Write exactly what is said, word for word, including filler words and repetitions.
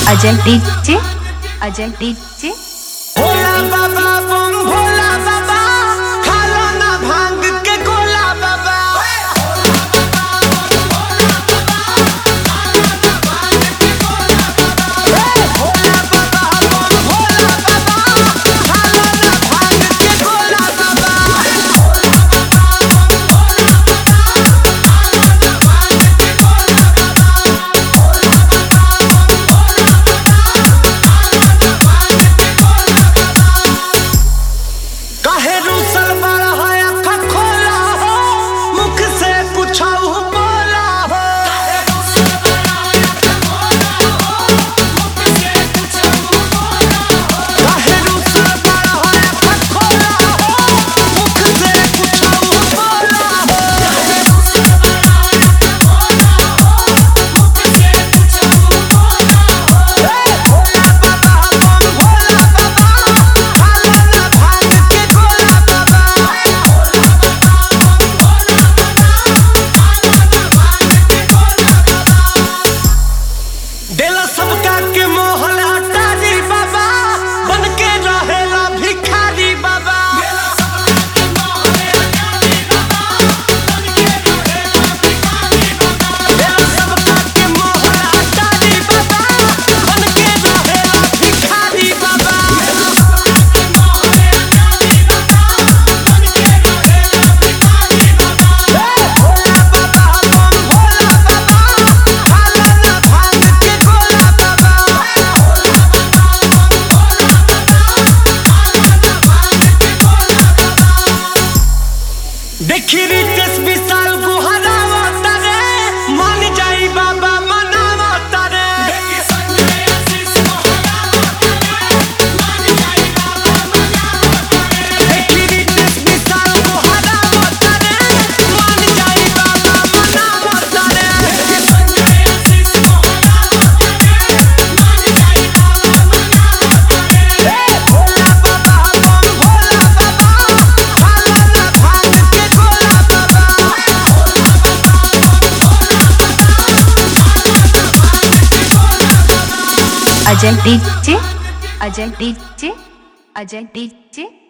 Ajay DJ Ajay DJ Bhola Baba बम भोला बाबा खालो ना भांग के गोला बाबा भोला बाबा बम भोला बाबा खालो ना भांग के गोला बाबा काहे रूसल बड़ा है अखा खोला हो मुख से पूछो बोला हो काहे रूसल बड़ा है अखा खोला हो मुख से पूछो बोला हो काहे रूसल बड़ा है अखा खोला हो मुख से पूछो बोला हो काहे रूसल बड़ा है अखा खोला हो मुख से पूछो बोला हो भोला बाबा बम भोला बाबा खालो ना भांग के गोला बाबा देला सबका के मोहन अटारी बाबा बन के रहेला भिखारी बाबा देला सबका के मोहन अटारी बाबा बन के रहेला भिखारी बाबा देला सबका के मोहन अटारी बाबा बन के रहेला भिखारी बाबा देला सबका के मोहन अटारी बाबा बन के रहेला भिखारी बाबा भोला बाबा बम भोला बाबा खालो ना भांग के गोला बाबा देखी रितेश विशाल गुहरावा तारे मान जाई बाबा मनावा तारे देखी संजय आशीष गुहरावा तारे मान जाई बाबा मनावा तारे देखी रितेश विशाल गुहरावा तारे मान जाई बाबा मनावा तारे देखी संजय आशीष गुहरावा तारे मान जाई बाबा मनावा तारे भोला बाबा बम भोला बाबा खालो ना भांग के गोला बाबा Ajay DJ Ajay DJ Ajay DJ